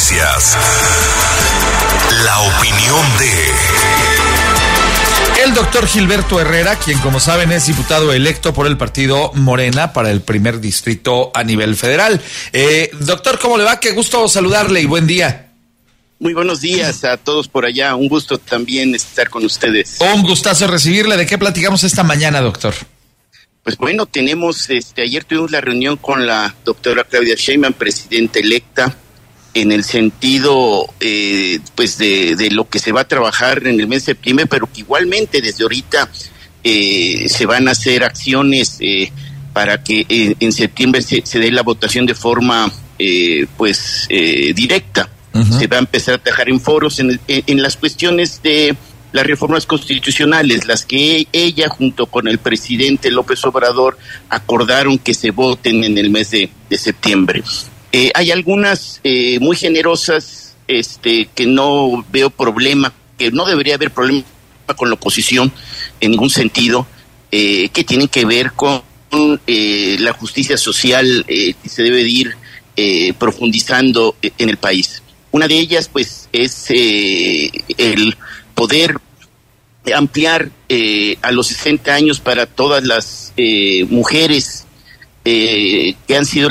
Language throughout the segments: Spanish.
Noticias. La opinión de... El doctor Gilberto Herrera, quien como saben es diputado electo por el partido Morena para el primer distrito a nivel federal. Doctor, ¿cómo le va? Qué gusto saludarle y buen día. Muy buenos días a todos por allá. Un gusto también estar con ustedes. Un gustazo recibirle. ¿De qué platicamos esta mañana, doctor? Pues bueno, tenemos, ayer tuvimos la reunión con la doctora Claudia Sheinbaum, presidenta electa, en el sentido, pues de lo que se va a trabajar en el mes de septiembre, pero que igualmente desde ahorita se van a hacer acciones para que en septiembre se dé la votación de forma, directa. Uh-huh. Se va a empezar a trabajar en foros en las cuestiones de las reformas constitucionales, las que ella junto con el presidente López Obrador acordaron que se voten en el mes de septiembre. Hay algunas muy generosas que no veo problema, que no debería haber problema con la oposición en ningún sentido, que tienen que ver con la justicia social que se debe de ir profundizando en el país. Una de ellas, pues, es el poder ampliar a los 60 años para todas las mujeres que han sido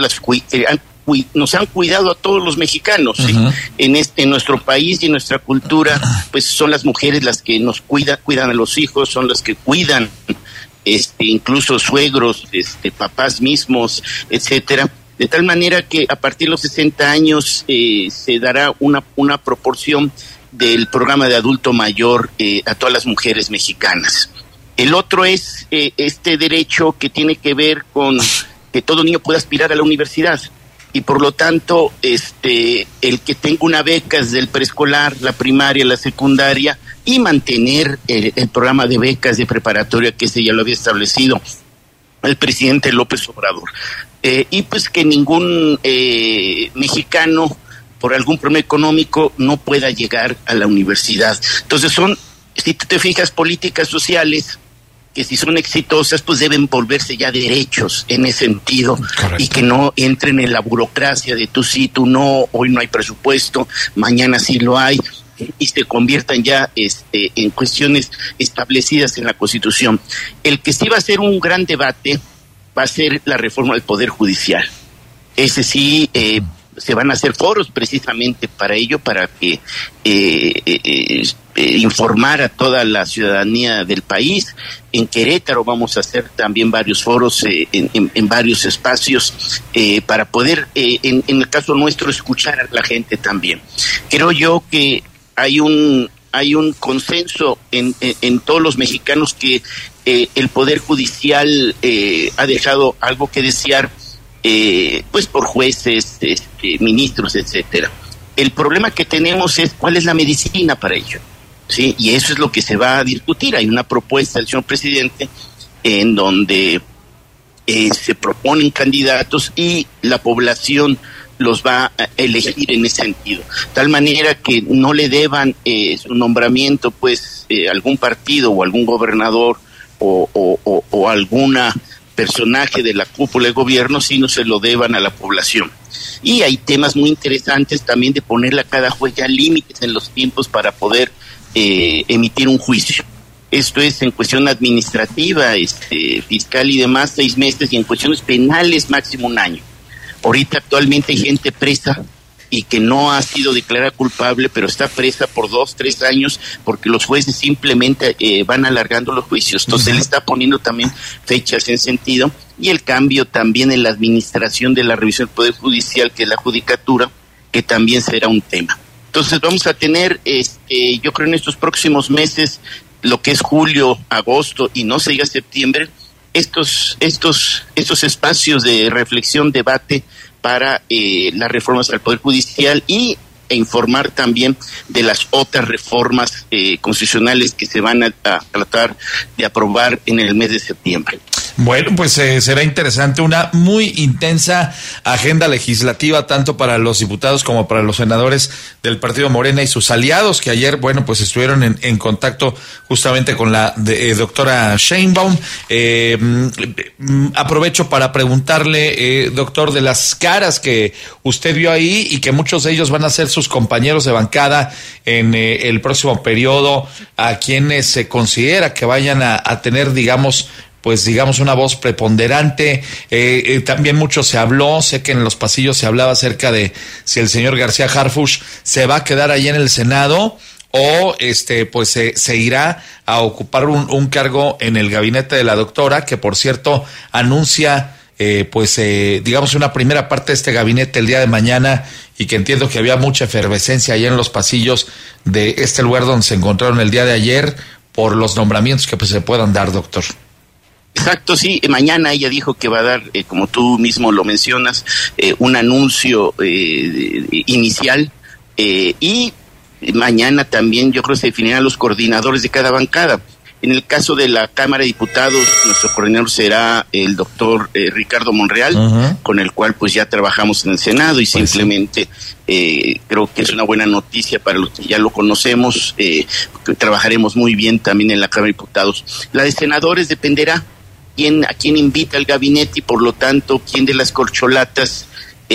nos han cuidado a todos los mexicanos. Uh-huh. ¿Sí? En nuestro país y en nuestra cultura, pues son las mujeres las que nos cuidan a los hijos, son las que cuidan incluso suegros, papás mismos, etcétera. De tal manera que a partir de los 60 años se dará una proporción del programa de adulto mayor a todas las mujeres mexicanas. El otro es este derecho que tiene que ver con que todo niño pueda aspirar a la universidad. Y por lo tanto, el que tenga una beca desde el preescolar, la primaria, la secundaria, y mantener el programa de becas de preparatoria, que ese ya lo había establecido el presidente López Obrador. Y pues que ningún mexicano, por algún problema económico, no pueda llegar a la universidad. Entonces son, si te fijas, políticas sociales que si son exitosas, pues deben volverse ya derechos en ese sentido. Correcto. Y que no entren en la burocracia de tú sí, tú no, hoy no hay presupuesto, mañana sí lo hay, y se conviertan ya en cuestiones establecidas en la Constitución. El que sí va a ser un gran debate va a ser la reforma del Poder Judicial. Ese sí, se van a hacer foros precisamente para ello, para que informar a toda la ciudadanía del país. En Querétaro vamos a hacer también varios foros en varios espacios para poder, en el caso nuestro, escuchar a la gente también. Creo yo que hay un consenso en todos los mexicanos que el Poder Judicial ha dejado algo que desear, pues por jueces, ministros, etcétera. El problema que tenemos es cuál es la medicina para ello, ¿sí? Y eso es lo que se va a discutir. Hay una propuesta del señor presidente en donde se proponen candidatos y la población los va a elegir en ese sentido, tal manera que no le deban su nombramiento pues algún partido o algún gobernador o alguna personaje de la cúpula de gobierno, sino se lo deban a la población. Y hay temas muy interesantes también de ponerle a cada juez ya límites en los tiempos para poder emitir un juicio. Esto es en cuestión administrativa, fiscal y demás, 6 meses, y en cuestiones penales máximo 1 año. Ahorita actualmente hay gente presa y que no ha sido declarada culpable, pero está presa por 2, 3 años porque los jueces simplemente van alargando los juicios. Entonces él está poniendo también fechas en sentido, y el cambio también en la administración de la revisión del Poder Judicial, que es la judicatura, que también será un tema. Entonces vamos a tener, yo creo en estos próximos meses, lo que es julio, agosto y no se diga septiembre, estos espacios de reflexión, debate para las reformas al Poder Judicial e informar también de las otras reformas constitucionales que se van a tratar de aprobar en el mes de septiembre. Bueno, pues será interesante, una muy intensa agenda legislativa, tanto para los diputados como para los senadores del partido Morena y sus aliados, que ayer, bueno, pues estuvieron en contacto justamente con la doctora Sheinbaum. Aprovecho para preguntarle, doctor, de las caras que usted vio ahí y que muchos de ellos van a ser sus compañeros de bancada en el próximo periodo, a quienes se considera que vayan a tener, digamos, una voz preponderante. También mucho se habló, sé que en los pasillos se hablaba acerca de si el señor García Harfuch se va a quedar ahí en el Senado o se irá a ocupar un cargo en el gabinete de la doctora, que por cierto anuncia una primera parte de este gabinete el día de mañana, y que entiendo que había mucha efervescencia allá en los pasillos de este lugar donde se encontraron el día de ayer por los nombramientos que se puedan dar, doctor. Exacto, sí. Mañana ella dijo que va a dar, como tú mismo lo mencionas, un anuncio inicial, y mañana también yo creo que se definirán los coordinadores de cada bancada. En el caso de la Cámara de Diputados, nuestro coordinador será el doctor Ricardo Monreal, con el cual pues ya trabajamos en el Senado, y simplemente creo que es una buena noticia para los que ya lo conocemos. Trabajaremos muy bien también en la Cámara de Diputados. La de senadores dependerá a quién invita al gabinete, y por lo tanto quién de las corcholatas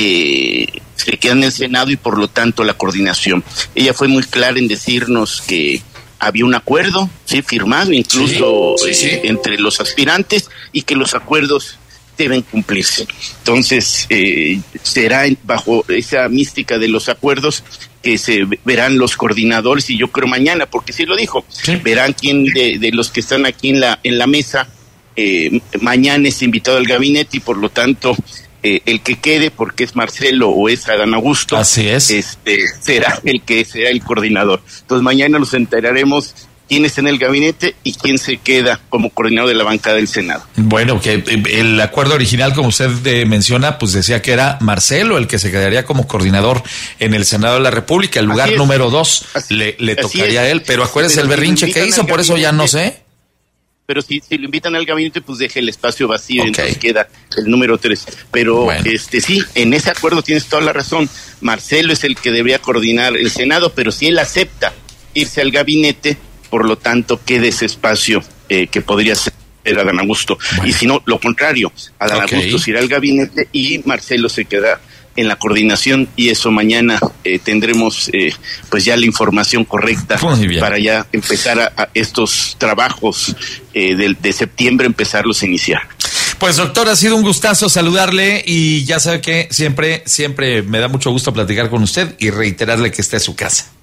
se queda en el Senado, y por lo tanto la coordinación. Ella fue muy clara en decirnos que había un acuerdo, sí, firmado incluso entre los aspirantes, y que los acuerdos deben cumplirse. Entonces, será bajo esa mística de los acuerdos que se verán los coordinadores, y yo creo mañana, porque sí lo dijo, verán quién de los que están aquí en la mesa mañana es invitado al gabinete, y por lo tanto el que quede, porque es Marcelo o es Adán Augusto, así es, será el que será el coordinador. Entonces mañana nos enteraremos quién está en el gabinete y quién se queda como coordinador de la bancada del Senado. Bueno, que el acuerdo original, como usted menciona, pues decía que era Marcelo el que se quedaría como coordinador en el Senado de la República. El lugar número 2 le tocaría a él, pero acuérdese el berrinche que hizo, por eso ya no sé. Pero si lo invitan al gabinete, pues deje el espacio vacío, entonces queda el número 3. Pero bueno, sí, en ese acuerdo tienes toda la razón. Marcelo es el que debería coordinar el Senado, pero si él acepta irse al gabinete, por lo tanto queda ese espacio que podría ser Adán Augusto. Bueno. Y si no, lo contrario, Adán Augusto se irá al gabinete y Marcelo se queda en la coordinación, y eso mañana tendremos pues ya la información correcta para ya empezar a estos trabajos de septiembre, empezarlos a iniciar. Pues doctor, ha sido un gustazo saludarle, y ya sabe que siempre me da mucho gusto platicar con usted y reiterarle que esta es su casa.